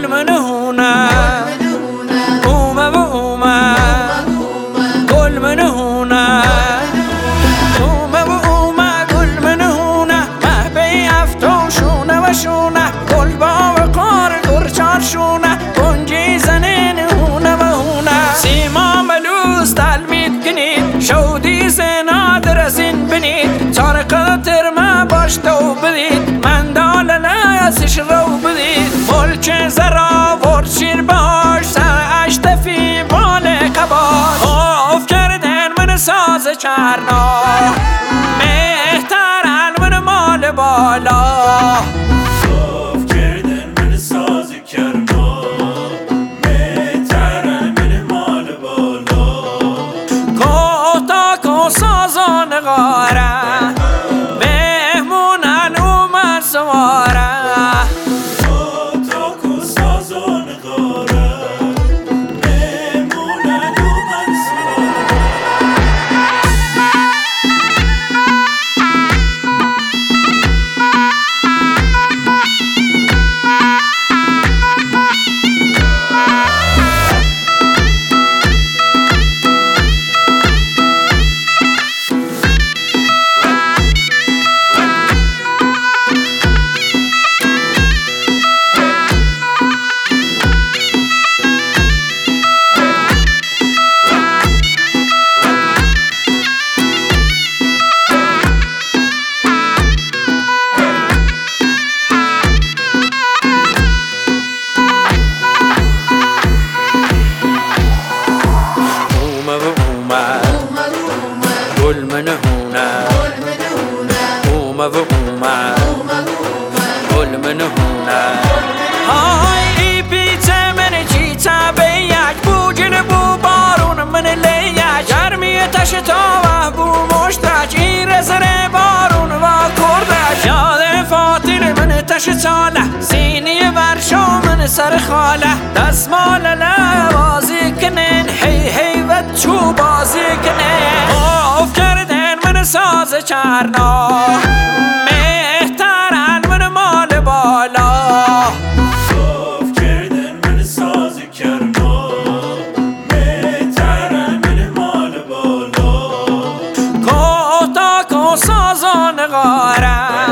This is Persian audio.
من هونه اومه و اومه گل من هونه اومه و اومه گل من هونه محبه افتون شونه و شونه گل با وقار گرچار شونه گنجی زنین هونه و هونه سیما ملوس تلمید گنید شودی زنا درزین بنید تارق ترمه باش تو بدید من دال لسش رو بدید ملک زرا ورد شیر باش سرعش تفی بال قباش آف کردن من ساز چرنا مهترن من مال بالا آف کردن من ساز کرنا مهترن من مال بالا کوتا کو سازان غاره مهمونن اومد سواره گل من هونه اومه و اومه گل من هونه های ای پیچه من چیچه به یک بوجن بو بارون من لیک گرمی تش تا بو مشترک این رزر بارون و کردک یاد فاطر من تش چاله سینی ورشا من سر خاله دستمال لبازی کنن هی هی و چو بازی کنن آف کردن من ساز چرنا مهترن من مال بالا آف کردن من ساز کرنا مهترن من مال بالا کوتا کو سازان غاره